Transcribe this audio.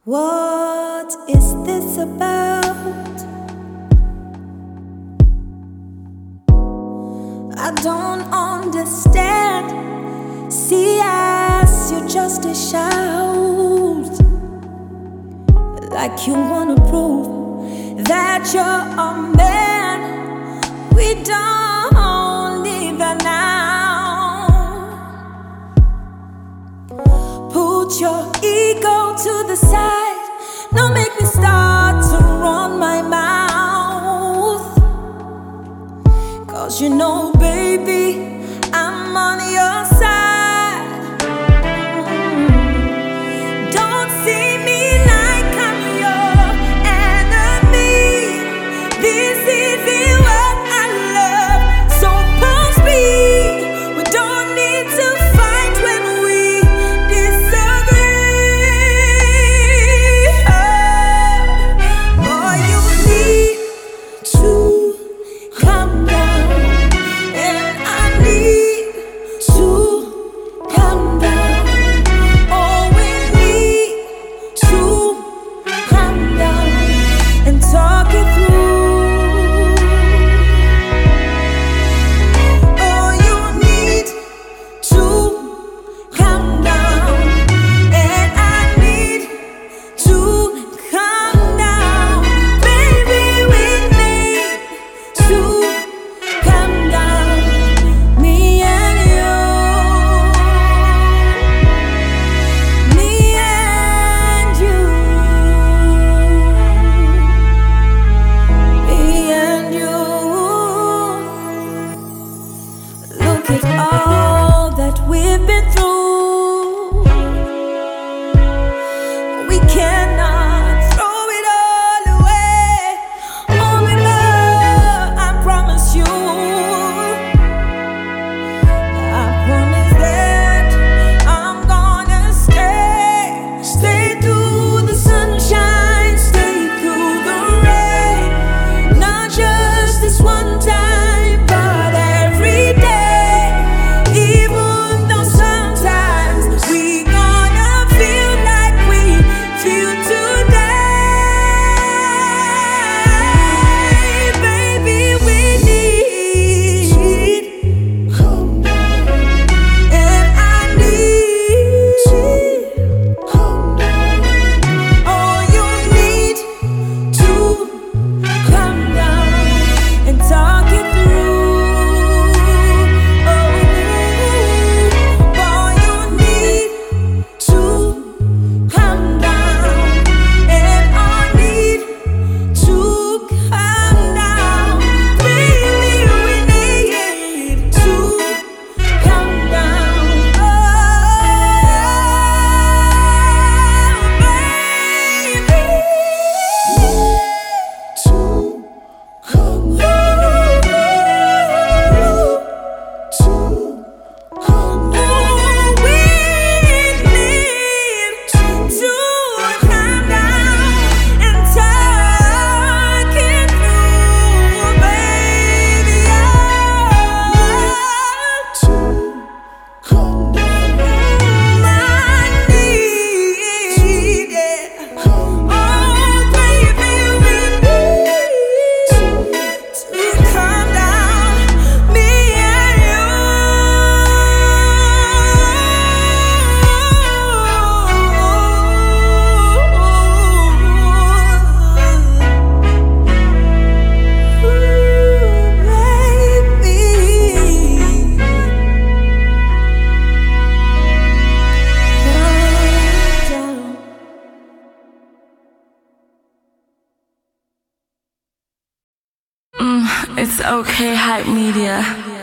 What is this about? I don't understand. See, as you're just a shout, like you wanna prove that you're a man. We don't need that now. Put your ego to the side. Don't make me start to run my mouth. 'Cause you know, baby, I'm on your side. Don't see me like I'm your enemy. This isn't what I love, so punch me. We don't need to fight when we disagree. Oh, you need to calm down, and I need to calm down. Oh, we need to calm down and talk it through. Oh, you need to calm down, and I need to calm down. Baby, we need to calm down, me and you, me and you, me and you. Look at all that we've been through. We cannot throw it all away. Only love, I promise you. I promise that I'm gonna stay through the sunshine, stay through the rain. Not just this one time, but every day. Even though sometimes we gonna feel like we feel today. Baby, we need calm down, and I need calm down. Oh, you need to calm down and talk it through. Oh, boy, you need to calm down, and I need to calm down. Baby, we need to calm down. Oh, baby, to calm down, to calm down. We need to calm down and talk it through, baby. To calm down, I need it. Oh, baby, we need to calm down, me and you. It's okay, Hype Media.